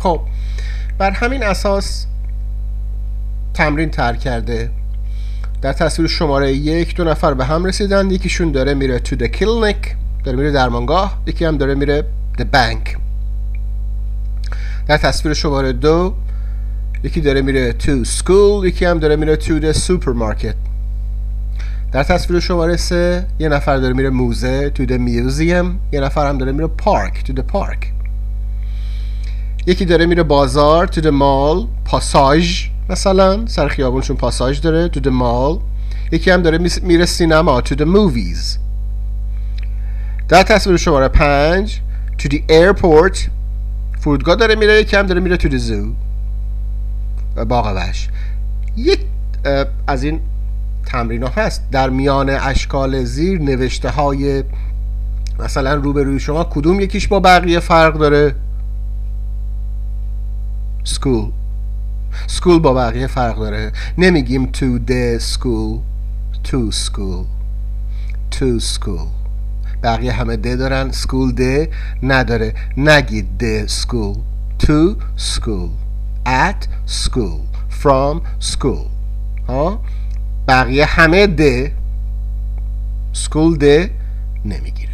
خب بر همین اساس تمرین تر کرده. در تصویر شماره 1 دو نفر به هم رسیدن، یکیشون داره میره to the clinic، داره میره درمانگاه، یکی هم داره میره the bank. در تصویر شماره 2 یکی داره میره to school، یکی هم داره میره to the supermarket. در تصویر شماره 3 یه نفر داره میره موزه to the museum، یه نفر هم داره میره park to the park. یکی داره میره بازار to the mall، پاساژ مثلا سر خیابونشون پاساژ داره to the mall. یکی هم داره میره سینما to the movies. در تصویر شماره 5 to the airport، فرودگاه داره میره، یکی هم داره میره to the zoo، باغ وحش. یک از این تمرین ها هست در میان اشکال زیر نوشته های مثلا روبروی شما کدوم یکیش با بقیه فرق داره؟ school با بقیه فرق داره. نمیگیم to the school، to school. بقیه همه د دارن، school د نداره. نگید the school، to school، at school، from school. ها بقیه همه د، school د نمیگیره.